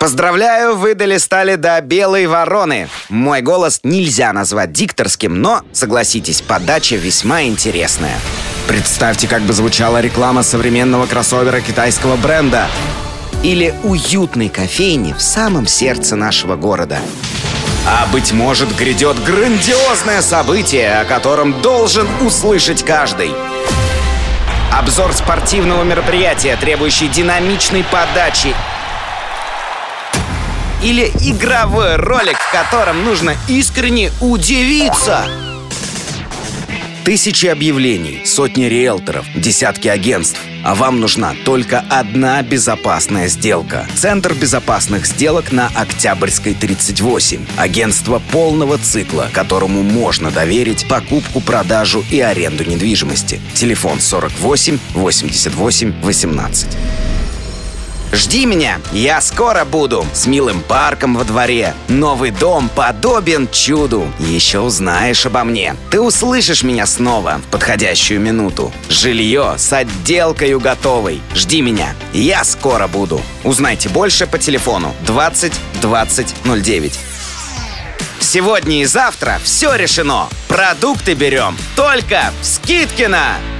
Поздравляю, вы долистали до белой вороны. Мой голос нельзя назвать дикторским, но, согласитесь, подача весьма интересная. Представьте, как бы звучала реклама современного кроссовера китайского бренда. Или уютной кофейни в самом сердце нашего города. А быть может, грядет грандиозное событие, о котором должен услышать каждый. Обзор спортивного мероприятия, требующий динамичной подачи. Или игровой ролик, в котором нужно искренне удивиться. Тысячи объявлений, сотни риэлторов, десятки агентств. А вам нужна только одна безопасная сделка. Центр безопасных сделок на Октябрьской, 38. Агентство полного цикла, которому можно доверить покупку, продажу и аренду недвижимости. Телефон 48 88 18. Жди меня, я скоро буду. С милым парком во дворе. Новый дом подобен чуду. Еще узнаешь обо мне. Ты услышишь меня снова в подходящую минуту. Жилье с отделкой готовой. Жди меня, я скоро буду. Узнайте больше по телефону 20 20 09. Сегодня и завтра все решено. Продукты берем только в Скидкино.